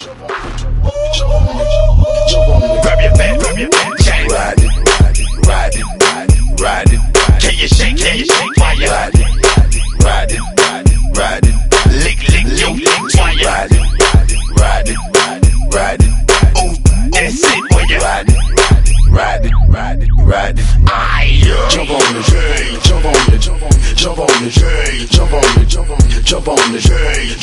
Grab your back, shake. Ride it, ride it, ride it. Can you shake while you ride it, ride it, ride it. Lick your lick while you ride it, ride it, ride it. Ooh, that's it when you ride it, ride it, ride it, ride it. Jump on the jump on the jump on the jump on the jump on the jump on the